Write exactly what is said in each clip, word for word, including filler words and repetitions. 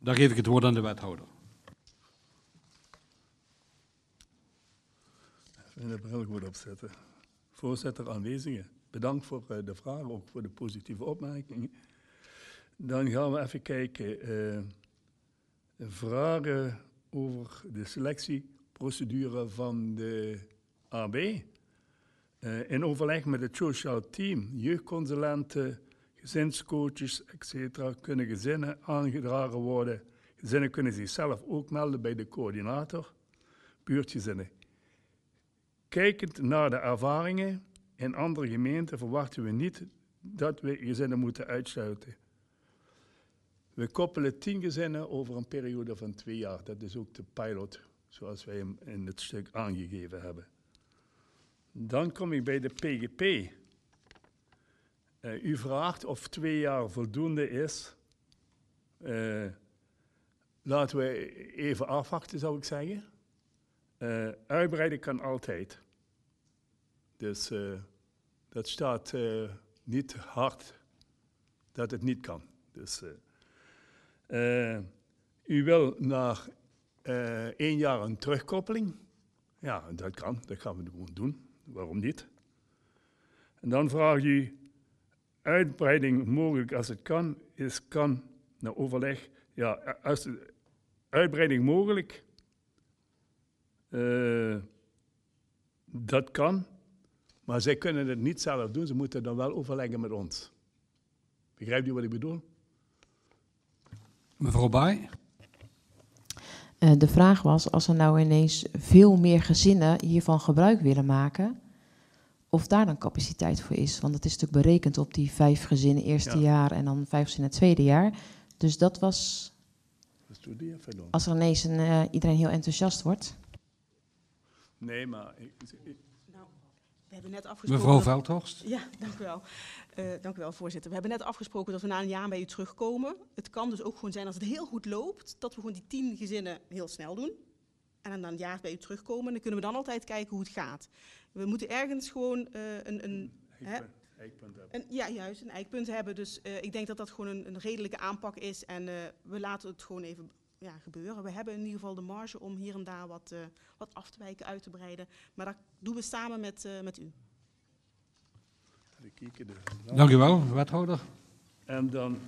Dan geef ik het woord aan de wethouder. Even de bril goed opzetten. Voorzitter, aanwezigen, bedankt voor uh, de vragen, ook voor de positieve opmerkingen. Dan gaan we even kijken. Uh, vragen over de selectieprocedure van de A B. Uh, in overleg met het sociaal team, jeugdconsulenten, gezinscoaches, et cetera, kunnen gezinnen aangedragen worden. Gezinnen kunnen zichzelf ook melden bij de coördinator, buurtgezinnen. Kijkend naar de ervaringen in andere gemeenten verwachten we niet dat we gezinnen moeten uitsluiten. We koppelen tien gezinnen over een periode van twee jaar. Dat is ook de pilot, zoals wij hem in het stuk aangegeven hebben. Dan kom ik bij de P G P. Uh, u vraagt of twee jaar voldoende is. Uh, laten we even afwachten, zou ik zeggen. Uh, uitbreiden kan altijd. Dus uh, dat staat uh, niet hard dat het niet kan. Dus, uh, uh, u wil naar uh, één jaar een terugkoppeling. Ja, dat kan. Dat gaan we gewoon doen. Waarom niet? En dan vraagt u uitbreiding mogelijk als het kan. Is kan naar overleg. Ja, als de uitbreiding mogelijk. Uh, dat kan. Maar zij kunnen het niet zelf doen. Ze moeten dan wel overleggen met ons. Begrijpt u wat ik bedoel? Mevrouw Baai. Uh, de vraag was, als er nou ineens veel meer gezinnen hiervan gebruik willen maken, of daar dan capaciteit voor is. Want het is natuurlijk berekend op die vijf gezinnen eerste ja. jaar en dan vijf gezinnen tweede jaar. Dus dat was, als er ineens een, uh, iedereen heel enthousiast wordt. Nee, maar... Ik, ik, nou, we hebben net afgesproken... Mevrouw Veldhorst. Ja, dank u wel. Uh, dank u wel, voorzitter. We hebben net afgesproken dat we na een jaar bij u terugkomen. Het kan dus ook gewoon zijn als het heel goed loopt, dat we gewoon die tien gezinnen heel snel doen. En dan na een jaar bij u terugkomen. En dan kunnen we dan altijd kijken hoe het gaat. We moeten ergens gewoon uh, een... een eikpunt, hè, eikpunt hebben. Een, ja, juist, een eikpunt hebben. Dus uh, ik denk dat dat gewoon een, een redelijke aanpak is. En uh, we laten het gewoon even ja, gebeuren. We hebben in ieder geval de marge om hier en daar wat, uh, wat af te wijken, uit te breiden. Maar dat doen we samen met, uh, met u. Dank u wel, wethouder. En dan...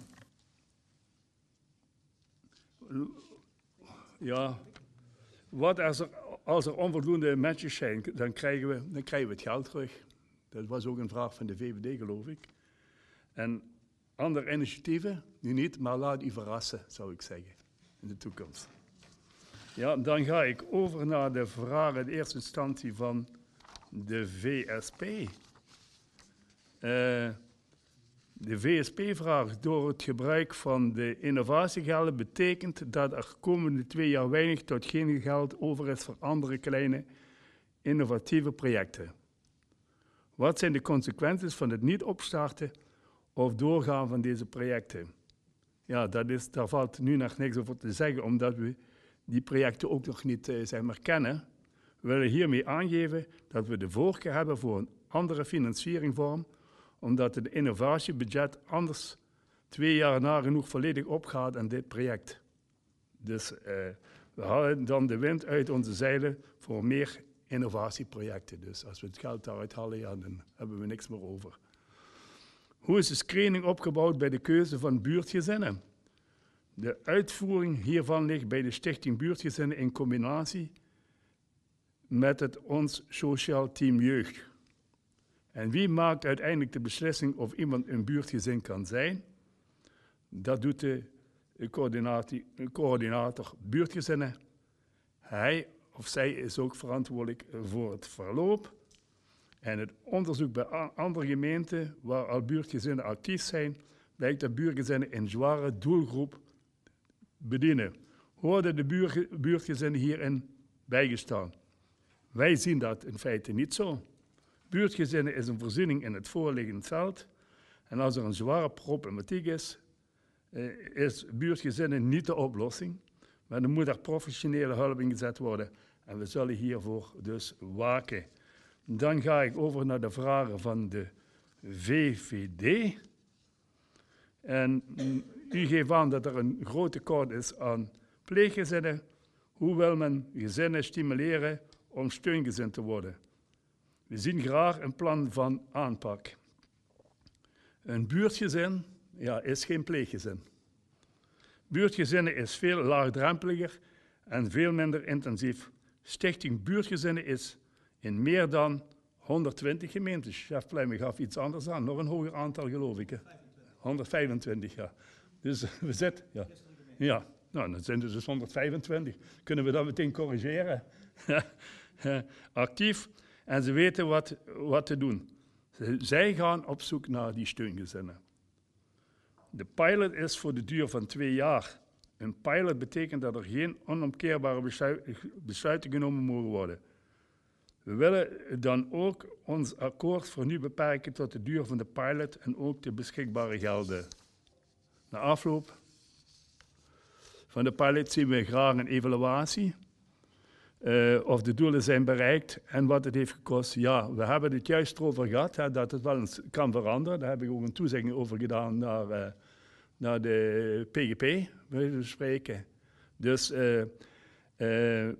Ja... Wat als er, als er onvoldoende matches zijn, dan krijgen, we, dan krijgen we het geld terug. Dat was ook een vraag van de V V D, geloof ik. En andere initiatieven, nu niet, maar laat u verrassen, zou ik zeggen, in de toekomst. Ja, dan ga ik over naar de vragen in eerste instantie van de V S P. Uh, De V S P vraagt: door het gebruik van de innovatiegelden betekent dat er komende twee jaar weinig tot geen geld over is voor andere kleine innovatieve projecten. Wat zijn de consequenties van het niet opstarten of doorgaan van deze projecten? Ja, dat is, daar valt nu nog niks over te zeggen, omdat we die projecten ook nog niet uh, zeg maar, kennen. We willen hiermee aangeven dat we de voorkeur hebben voor een andere financieringsvorm, omdat het innovatiebudget anders twee jaar nagenoeg volledig opgaat aan dit project. Dus uh, we halen dan de wind uit onze zeilen voor meer innovatieprojecten. Dus als we het geld daaruit halen, ja, dan hebben we niks meer over. Hoe is de screening opgebouwd bij de keuze van buurtgezinnen? De uitvoering hiervan ligt bij de Stichting Buurtgezinnen in combinatie met het ons sociaal team jeugd. En wie maakt uiteindelijk de beslissing of iemand een buurtgezin kan zijn? Dat doet de coördinator buurtgezinnen. Hij of zij is ook verantwoordelijk voor het verloop. En het onderzoek bij andere gemeenten waar al buurtgezinnen actief zijn, blijkt dat buurtgezinnen een zware doelgroep bedienen. Worden de buur, buurtgezinnen hierin bijgestaan? Wij zien dat in feite niet zo. Buurtgezinnen is een voorziening in het voorliggende veld. En als er een zware problematiek is, is buurtgezinnen niet de oplossing. Maar er moet er professionele hulp ingezet worden. En we zullen hiervoor dus waken. Dan ga ik over naar de vragen van de V V D. En U geeft aan dat er een groot tekort is aan pleeggezinnen. Hoe wil men gezinnen stimuleren om steungezin te worden? We zien graag een plan van aanpak. Een buurtgezin ja, is geen pleeggezin. Buurtgezinnen is veel laagdrempeliger en veel minder intensief. Stichting Buurtgezinnen is in meer dan honderdtwintig gemeentes. Chef Pluijmen gaf iets anders aan, nog een hoger aantal geloof ik. Hè? honderdvijfentwintig, ja. Dus we zitten, ja. Ja, nou, dan zijn er dus honderdvijfentwintig. Kunnen we dat meteen corrigeren? Actief en ze weten wat, wat te doen. Zij gaan op zoek naar die steungezinnen. De pilot is voor de duur van twee jaar. Een pilot betekent dat er geen onomkeerbare besluiten genomen mogen worden. We willen dan ook ons akkoord voor nu beperken tot de duur van de pilot en ook de beschikbare gelden. Na afloop van de pilot zien we graag een evaluatie. Uh, of de doelen zijn bereikt en wat het heeft gekost. Ja, we hebben het juist erover gehad, hè, dat het wel eens kan veranderen. Daar heb ik ook een toezegging over gedaan naar, uh, naar de P G P, we spreken. Dus, uh, uh,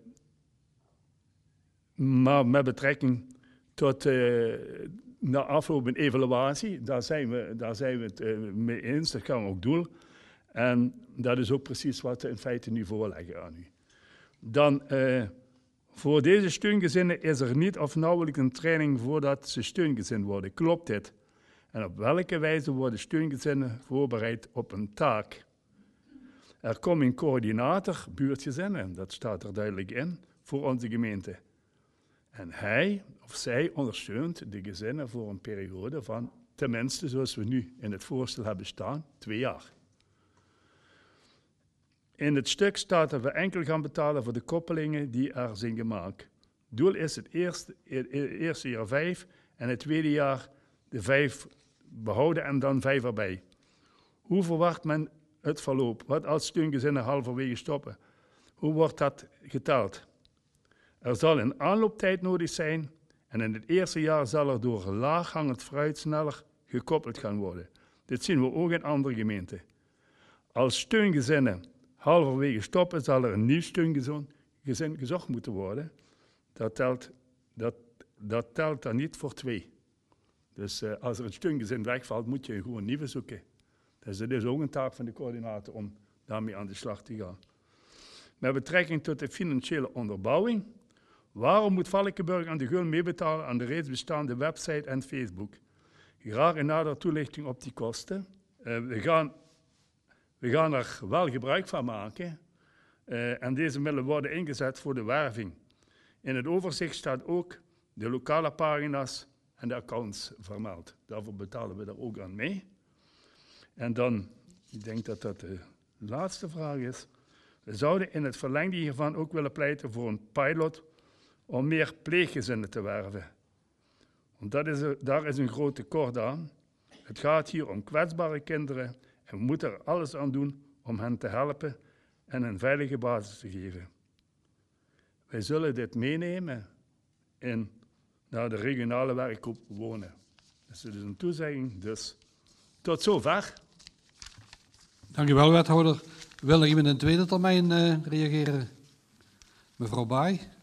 maar met betrekking tot uh, na afloop een evaluatie, daar zijn we, daar zijn we het uh, mee eens, dat gaan we ook doen. En dat is ook precies wat we in feite nu voorleggen aan u. Dan... Uh, Voor deze steungezinnen is er niet of nauwelijks een training voordat ze steungezin worden. Klopt dit? En op welke wijze worden steungezinnen voorbereid op een taak? Er komt een coördinator buurtgezinnen, dat staat er duidelijk in, voor onze gemeente. En hij of zij ondersteunt de gezinnen voor een periode van, tenminste zoals we nu in het voorstel hebben staan, twee jaar. In het stuk staat dat we enkel gaan betalen voor de koppelingen die er zijn gemaakt. Doel is het eerste, het eerste jaar vijf en het tweede jaar de vijf behouden en dan vijf erbij. Hoe verwacht men het verloop? Wat als steungezinnen halverwege stoppen? Hoe wordt dat geteld? Er zal een aanlooptijd nodig zijn en in het eerste jaar zal er door laaghangend fruit sneller gekoppeld gaan worden. Dit zien we ook in andere gemeenten. Als steungezinnen halverwege stoppen, zal er een nieuw steungezin gezocht moeten worden. Dat telt, dat, dat telt dan niet voor twee. Dus uh, als er een steungezin wegvalt, moet je gewoon een nieuwe zoeken. Dus het is ook een taak van de coördinator om daarmee aan de slag te gaan. Met betrekking tot de financiële onderbouwing. Waarom moet Valkenburg aan de Gul meebetalen aan de reeds bestaande website en Facebook? Graag een nadere toelichting op die kosten. Uh, we gaan... We gaan er wel gebruik van maken uh, en deze middelen worden ingezet voor de werving. In het overzicht staat ook de lokale pagina's en de accounts vermeld. Daarvoor betalen we er ook aan mee. En dan, ik denk dat dat de laatste vraag is. We zouden in het verlengde hiervan ook willen pleiten voor een pilot om meer pleeggezinnen te werven. Want dat is, daar is een groot tekort aan. Het gaat hier om kwetsbare kinderen. En we moeten er alles aan doen om hen te helpen en een veilige basis te geven. Wij zullen dit meenemen in, naar de regionale werkgroep wonen. Dus het is een toezegging, dus tot zover. Dank u wel, wethouder. Wil er iemand in de tweede termijn uh, reageren? Mevrouw Baai.